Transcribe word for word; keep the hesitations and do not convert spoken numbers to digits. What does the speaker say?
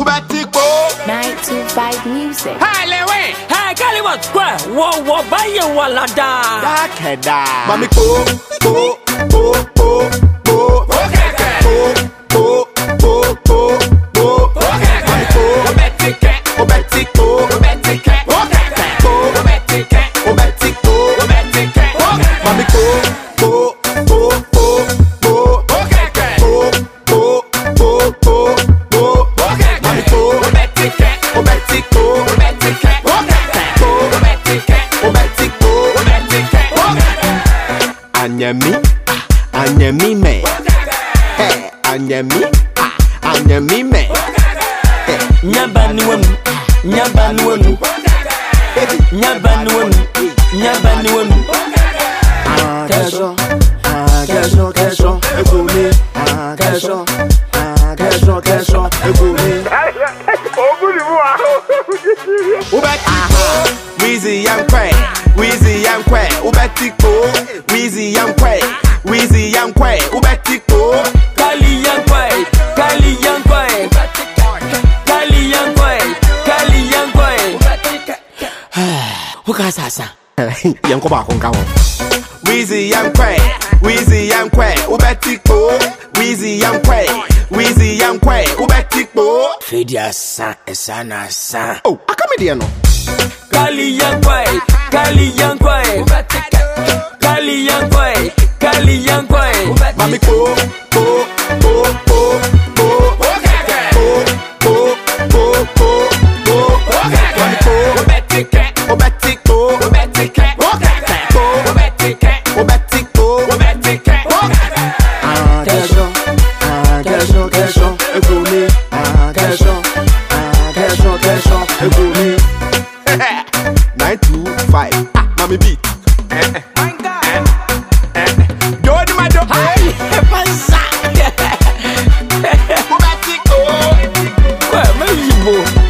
nine two five music. Hi, Lewe. Hey, Kaliwa Square. Whoa, whoa, buy you wala da. Da keda. Mami po, po, po, po, po. Okay, po, po, po, po, po. okay. Mami po, Obetike, obeti po, obetike, okay. po, Obetike, obeti po. obetike, okay. Mami po, po, po, po, po. Okay, Po, po, po, po, po. okay. Mami po, Obetike, obeti po, obetike, okay. po, Obetike, obeti po. obetike, okay. Anyami, anyami me. Hey, anyami, anyami me. Nyaba nuwanu, nyaba nuwanu, nyaba nuwanu, nyaba nuwanu. Ah, kesho, ah, kesho, kesho, ekumi. Ah, kesho, ah, kesho, kesho, ekumi. Ubeti po, Weezy and Quay, Weezy and Quay. Ubeti po, Weezy and Quay, Weezy and Quay. Ubeti po, Kali Yankwai, Kali Yankwai, Kali Yankwai, Kali Yankwai. Uka sasa. yanko ba kon kawo. Weezy and Quay, Weezy and Quay. Ubeti po, Weezy and Quay, Weezy and Quay. Ubeti po. Fedia san, esana san. Oh, akame dia no. Kali Yankwai, Kali Yankwai, Kali Yankwai, Kali Yankwai. Mami po, po, po, po, po. okay. Po, po, po, po, po. Mami po, Obetike, obeti po. obetike, okay. Po, Obetike, obeti po. obetike, okay. Ah, kesho, ah, kesho, kesho, ekumi. Ah, kesho, ah, kesho, kesho, ekumi. Nine two five, ah, mami beat. Yo, di ma do. Hey, pasa. Obeti po. Well, maybe you